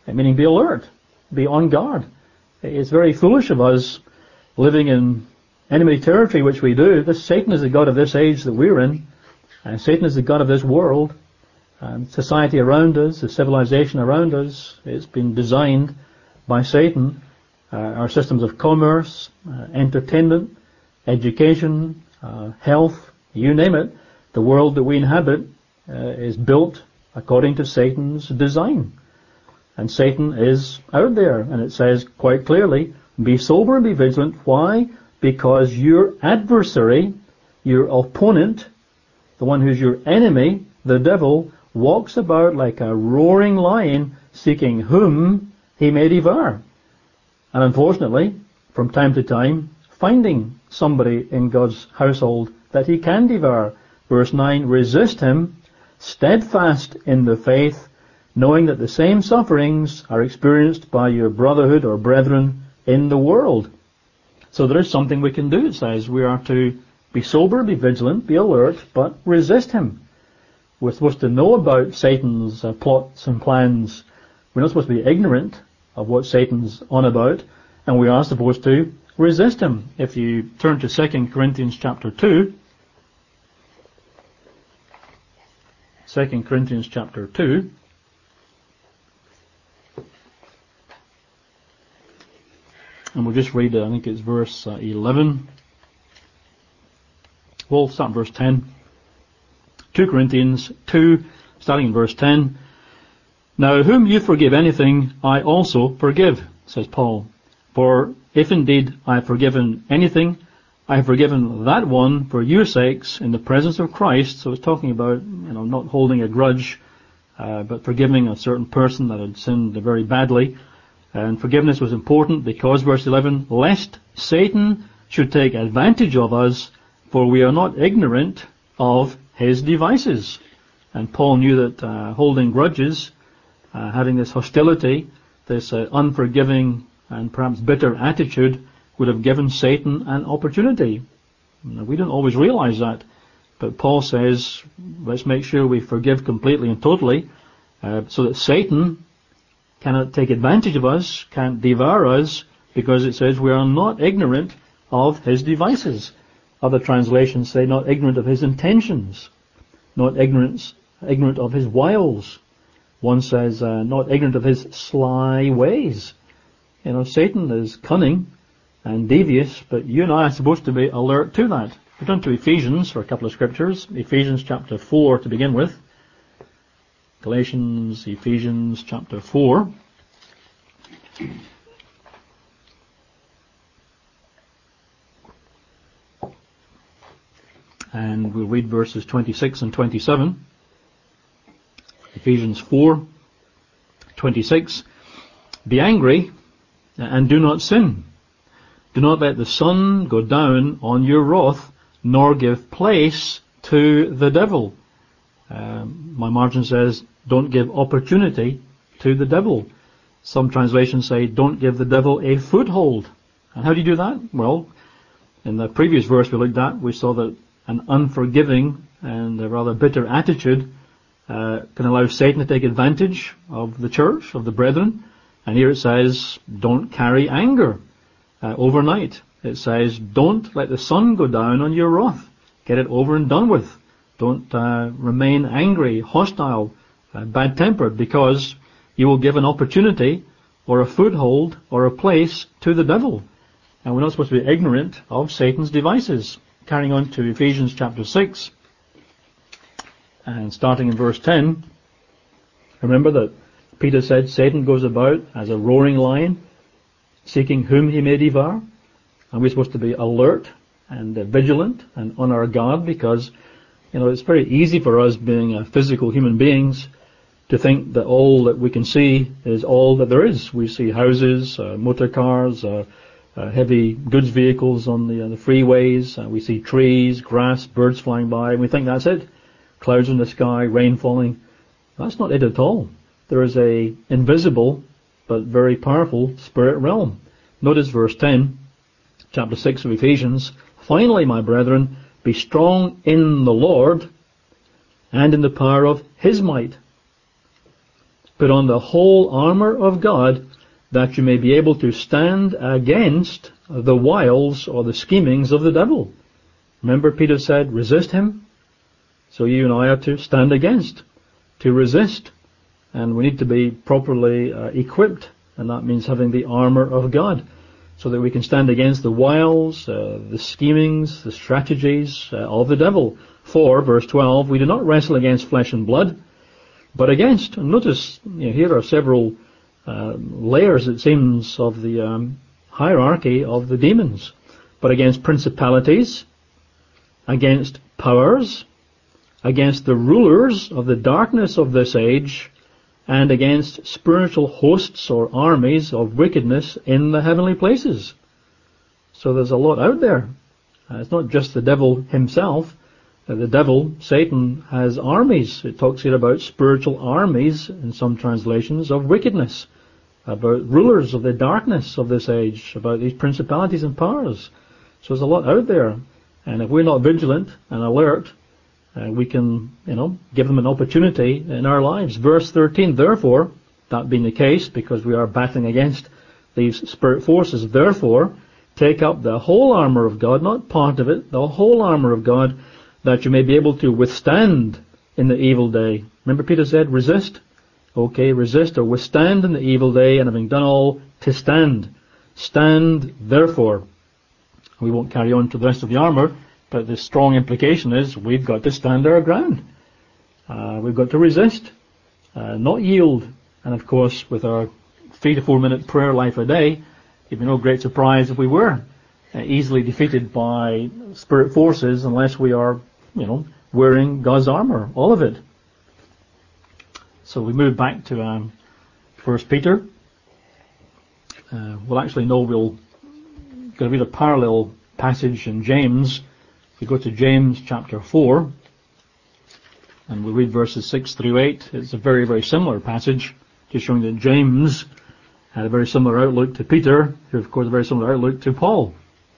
meaning be alert, be on guard. It's very foolish of us living in enemy territory, which we do. Satan is the god of this age that we're in, and Satan is the god of this world. Society around us, the civilization around us, it's been designed by Satan. Our systems of commerce, entertainment, education, health, you name it, the world that we inhabit is built according to Satan's design. And Satan is out there, and it says quite clearly, be sober and be vigilant. Why? Because your adversary, your opponent, the one who's your enemy, the devil, walks about like a roaring lion, seeking whom he may devour. And unfortunately, from time to time, finding somebody in God's household that he can devour. Verse 9, resist him, steadfast in the faith, knowing that the same sufferings are experienced by your brotherhood or brethren in the world. So there is something we can do. It says we are to be sober, be vigilant, be alert, but resist him. We're supposed to know about Satan's plots and plans. We're not supposed to be ignorant of what Satan's on about, and we are supposed to resist him. If you turn to 2 Corinthians chapter 2, 2 Corinthians chapter 2, and we'll just read, I think it's verse 11. We'll start verse 10. 2 Corinthians 2, starting in verse 10. Now whom you forgive anything, I also forgive, says Paul. For if indeed I have forgiven anything, I have forgiven that one for your sakes in the presence of Christ. So it's talking about, not holding a grudge, but forgiving a certain person that had sinned very badly. And forgiveness was important because, verse 11, lest Satan should take advantage of us, for we are not ignorant of his devices. And Paul knew that holding grudges, having this hostility, this unforgiving and perhaps bitter attitude would have given Satan an opportunity. We don't always realize that, but Paul says, let's make sure we forgive completely and totally, so that Satan cannot take advantage of us, can't devour us, because it says we are not ignorant of his devices. Other translations say not ignorant of his intentions, not ignorant of his wiles. One says not ignorant of his sly ways. Satan is cunning and devious, but you and I are supposed to be alert to that. We turn to Ephesians for a couple of scriptures. Ephesians chapter 4 to begin with. Ephesians chapter 4. And we'll read verses 26 and 27. Ephesians 4:26. Be angry and do not sin. Do not let the sun go down on your wrath, nor give place to the devil. My margin says, don't give opportunity to the devil. Some translations say, don't give the devil a foothold. And how do you do that? Well, in the previous verse we looked at, we saw that an unforgiving and a rather bitter attitude can allow Satan to take advantage of the church, of the brethren. And here it says, don't carry anger overnight. It says, don't let the sun go down on your wrath. Get it over and done with. Don't remain angry, hostile, bad-tempered, because you will give an opportunity or a foothold or a place to the devil. And we're not supposed to be ignorant of Satan's devices. Carrying on to Ephesians chapter 6, and starting in verse 10, remember that Peter said Satan goes about as a roaring lion, seeking whom he may devour. And we're supposed to be alert and vigilant and on our guard, because it's very easy for us, being physical human beings, to think that all that we can see is all that there is. We see houses, motor cars, heavy goods vehicles on the freeways. We see trees, grass, birds flying by, and we think that's it. Clouds in the sky, rain falling. That's not it at all. There is a invisible but very powerful spirit realm. Notice verse 10, chapter 6 of Ephesians. Finally, my brethren, be strong in the Lord and in the power of his might. Put on the whole armour of God, that you may be able to stand against the wiles or the schemings of the devil. Remember, Peter said, resist him. So you and I are to stand against, to resist. And we need to be properly equipped, and that means having the armour of God, so that we can stand against the wiles, the schemings, the strategies of the devil. For, verse 12, we do not wrestle against flesh and blood, but against, and notice, here are several layers, it seems, of the hierarchy of the demons, but against principalities, against powers, against the rulers of the darkness of this age, and against spiritual hosts or armies of wickedness in the heavenly places. So there's a lot out there. It's not just the devil himself. The devil, Satan, has armies. It talks here about spiritual armies, in some translations, of wickedness, about rulers of the darkness of this age, about these principalities and powers. So there's a lot out there. And if we're not vigilant and alert, we can, give them an opportunity in our lives. Verse 13, therefore, that being the case, because we are battling against these spirit forces, therefore, take up the whole armour of God, not part of it, the whole armour of God, that you may be able to withstand in the evil day. Remember Peter said, resist? Okay, resist or withstand in the evil day, and having done all, to stand. Stand, therefore. We won't carry on to the rest of the armour, but the strong implication is we've got to stand our ground. We've got to resist, not yield. And of course, with our 3 to 4 minute prayer life a day, it'd be no great surprise if we were easily defeated by spirit forces unless we are, wearing God's armour, all of it. So we move back to 1 Peter. We'll going to read a parallel passage in James. We go to James chapter 4, and we'll read verses 6 through 8. It's a very, very similar passage, just showing that James had a very similar outlook to Peter, who of course a very similar outlook to Paul.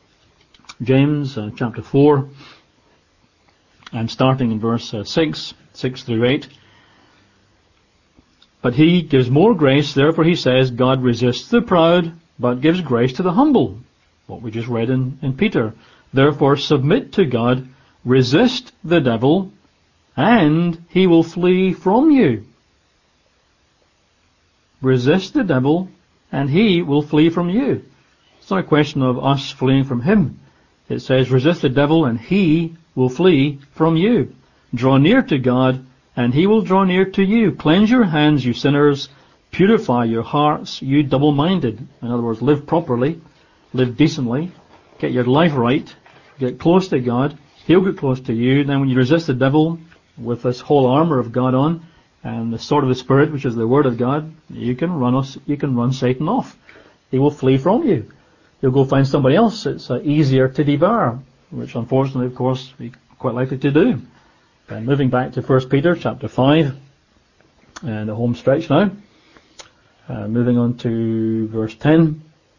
James chapter 4, and starting in verse 6 through 8. But he gives more grace, therefore he says, God resists the proud, but gives grace to the humble. What we just read in Peter. Therefore submit to God, resist the devil, and he will flee from you. Resist the devil, and he will flee from you. It's not a question of us fleeing from him. It says, resist the devil, and he will flee from you. Draw near to God, and he will draw near to you. Cleanse your hands, you sinners. Purify your hearts, you double-minded. In other words, live properly, live decently, get your life right, get close to God. He'll get close to you. Then when you resist the devil with this whole armour of God on, and the sword of the Spirit, which is the Word of God, you can run Satan off. He will flee from you. You'll go find somebody else that's easier to devour, which unfortunately, of course, we're quite likely to do. And moving back to 1 Peter chapter 5, and the home stretch now. Moving on to verse 10.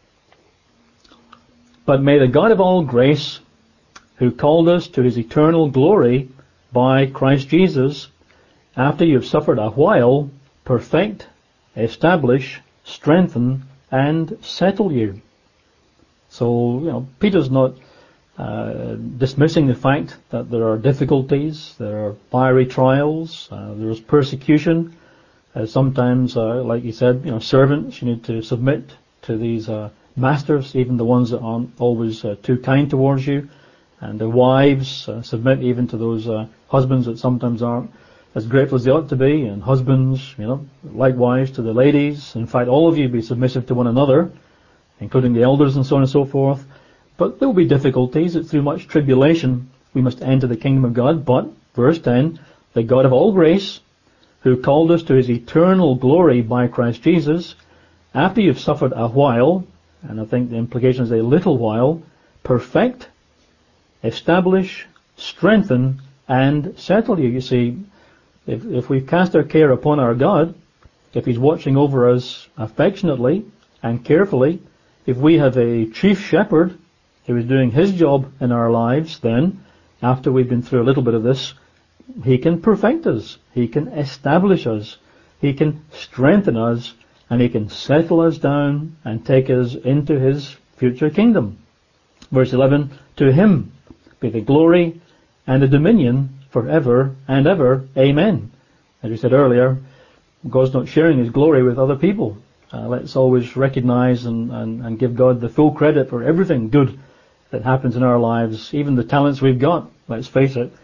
But may the God of all grace, who called us to his eternal glory by Christ Jesus, after you have suffered a while, perfect, establish, strengthen, and settle you. So, Peter's not dismissing the fact that there are difficulties, there are fiery trials, there is persecution. Sometimes, like he said, servants, you need to submit to these masters, even the ones that aren't always too kind towards you. And the wives submit even to those husbands that sometimes aren't as grateful as they ought to be. And husbands, likewise to the ladies. In fact, all of you be submissive to one another, including the elders and so on and so forth. But there will be difficulties. It's through much tribulation we must enter the kingdom of God. But, verse 10, the God of all grace, who called us to his eternal glory by Christ Jesus, after you've suffered a while, and I think the implication is a little while, perfect, establish, strengthen, and settle you. You see, if we cast our care upon our God, if he's watching over us affectionately and carefully, if we have a chief shepherd who is doing his job in our lives, then, after we've been through a little bit of this, he can perfect us. He can establish us. He can strengthen us, and He can settle us down and take us into His future kingdom. Verse 11, to Him be the glory and the dominion forever and ever. Amen. As we said earlier, God's not sharing His glory with other people. Let's always recognize and give God the full credit for everything good that happens in our lives, even the talents we've got. Let's face it,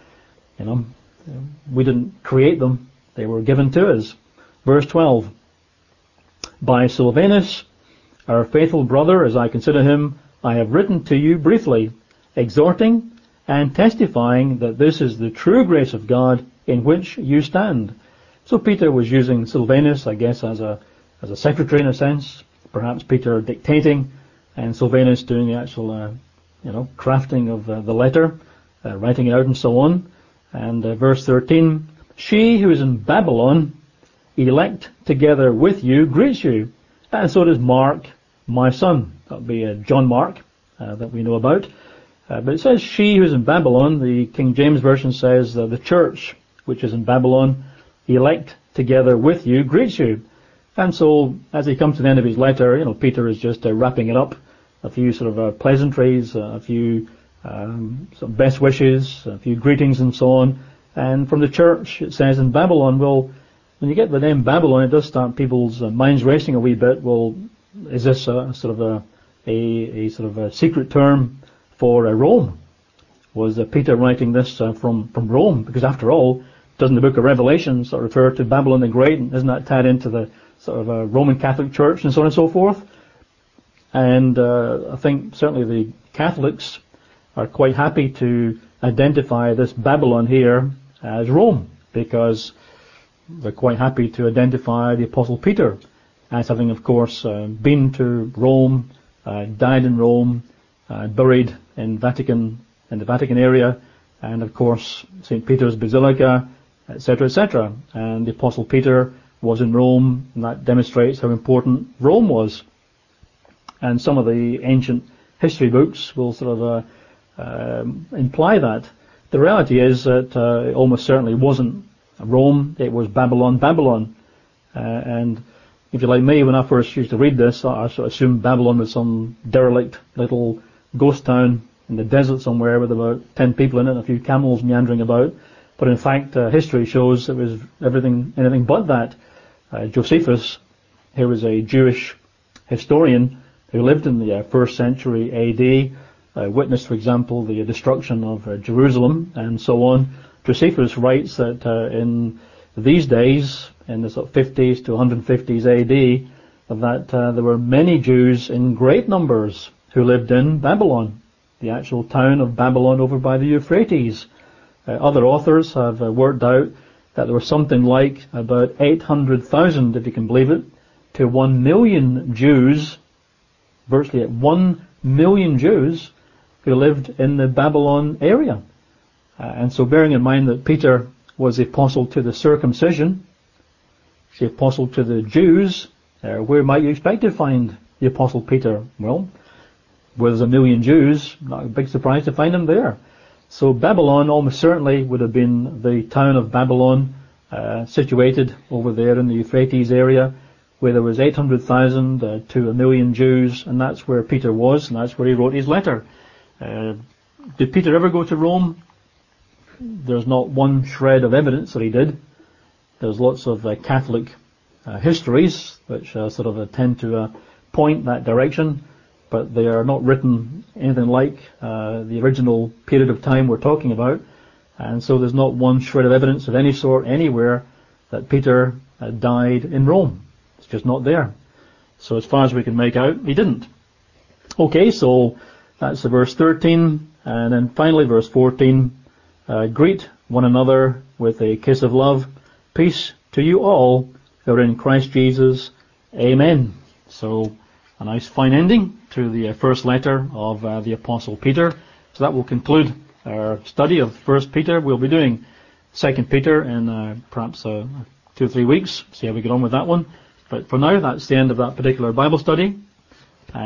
we didn't create them. They were given to us. Verse 12, by Silvanus, our faithful brother, as I consider him, I have written to you briefly, exhorting and testifying that this is the true grace of God in which you stand. So Peter was using Silvanus, I guess, as a secretary in a sense, perhaps Peter dictating and Silvanus doing the actual, crafting of the letter, writing it out and so on. And verse 13, she who is in Babylon, elect together with you, greets you. And so does Mark, my son. That would be John Mark, that we know about. But it says she who is in Babylon. The King James Version says the church which is in Babylon, elect together with you, greets you. And so, as he comes to the end of his letter, Peter is just wrapping it up. A few sort of pleasantries, a few some best wishes, a few greetings and so on. And from the church, it says in Babylon, well, when you get the name Babylon, it does start people's minds racing a wee bit. Well, is this a sort of a secret term for Rome? Was Peter writing this from Rome? Because after all, doesn't the book of Revelation sort of refer to Babylon the Great? And isn't that tied into the sort of Roman Catholic Church and so on and so forth? And I think certainly the Catholics are quite happy to identify this Babylon here as Rome, because they're quite happy to identify the Apostle Peter as having, of course, been to Rome, died in Rome, buried in the Vatican area, and of course St. Peter's Basilica, etc., etc. And the Apostle Peter was in Rome, and that demonstrates how important Rome was. And some of the ancient history books will sort of imply that. The reality is that it almost certainly wasn't Rome, it was Babylon. And if you're like me, when I first used to read this, I sort of assumed Babylon was some derelict little ghost town in the desert somewhere with about 10 people in it and a few camels meandering about. But in fact, history shows it was anything but that. Josephus, who was a Jewish historian who lived in the 1st century AD, witnessed, for example, the destruction of Jerusalem and so on. Josephus writes that in these days, in the sort of 50s to 150s AD, that there were many Jews in great numbers who lived in Babylon, the actual town of Babylon over by the Euphrates. Other authors have worked out that there were something like about 800,000, if you can believe it, to 1 million Jews, virtually 1 million Jews who lived in the Babylon area. And so bearing in mind that Peter was the apostle to the circumcision, the apostle to the Jews, where might you expect to find the apostle Peter? Well, where there's 1 million Jews, not a big surprise to find him there. So Babylon almost certainly would have been the town of Babylon, situated over there in the Euphrates area, where there was 800,000 to 1 million Jews, and that's where Peter was, and that's where he wrote his letter. Did Peter ever go to Rome? There's not one shred of evidence that he did. There's lots of Catholic histories which sort of tend to point that direction, but they are not written anything like the original period of time we're talking about, and so there's not one shred of evidence of any sort anywhere that Peter died in Rome. It's just not there. So as far as we can make out, he didn't. Okay, so that's the verse 13, and then finally verse 14, greet one another with a kiss of love. Peace to you all who are in Christ Jesus. Amen. So a nice fine ending to the first letter of the Apostle Peter. So that will conclude our study of 1 Peter. We'll be doing 2 Peter in perhaps 2 or 3 weeks. See how we get on with that one. But for now, that's the end of that particular Bible study.